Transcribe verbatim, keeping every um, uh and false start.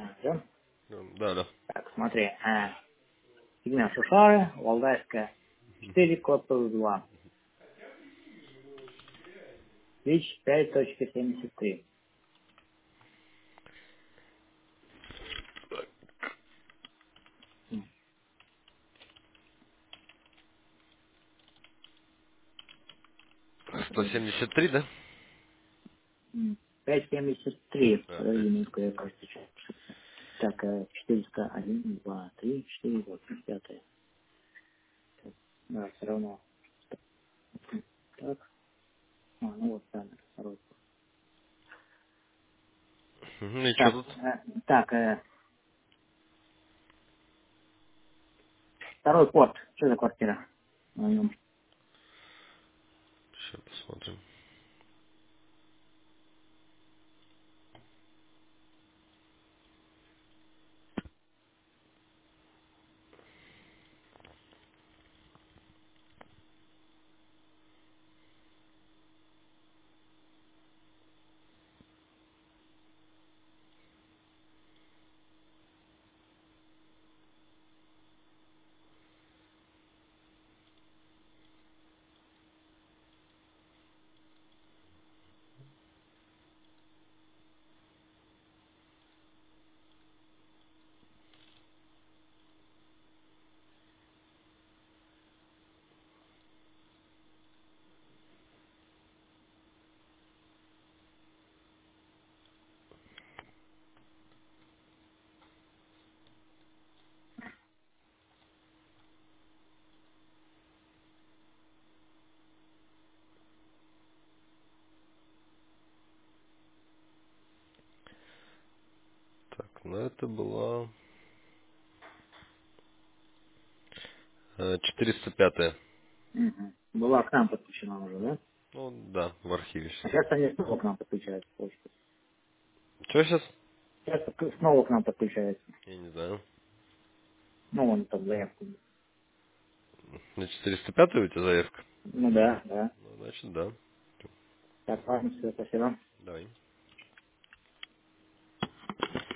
А, всё? М, Да, да. Так, смотри. А, сегмент Шушары, Валдайская, четыре, код плюс два. Вич пять точка семьдесят три. сто семьдесят три, да? пять семьдесят три. А, Подожди пять. минутку, я, кажется, чё- Так, э, четыреста один, два, три, четыре, вот, пятое. Так, да, все равно. Так, а, ну вот, да, второй. Мгм, и что Так, тут? э, так, э, второй порт. Что за квартира? На нем. Сейчас посмотрим. Так, ну это была э, четыреста пятая. Мгм. Была к нам подключена уже, да? Ну да, в архиве А сейчас. сейчас они снова к нам подключаются. почта. Что сейчас? Сейчас к- снова к нам подключаются. Я не знаю. Ну, он там заявку. На четыреста пятую у тебя заявка? Ну да, да. Ну, значит, да. Так, ладно, все, спасибо. Давай.